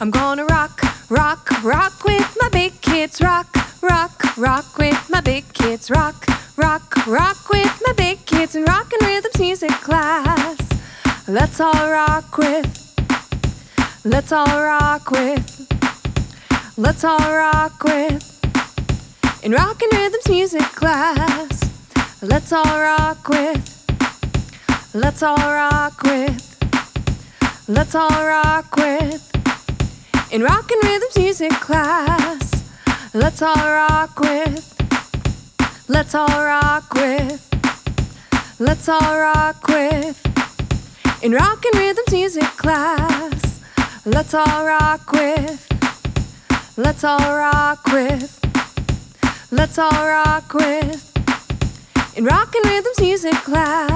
I'm gonna rock, rock, rock with my big kids. Rock, rock, rock with my big kids. Rock, rock, rock with my big kids in rock and rhythms music class. Let's all rock with. Let's all rock with. Let's all rock with. In rock and rhythms music class. Let's all rock with. Let's all rock with. Let's all rock with. In rock and rhythms music class. Let's all rock with. Let's all rock with. Let's all rock with. In rock and rhythms music class. Let's all rock with. Let's all rock with. Let's all rock with. In rock and rhythms music class.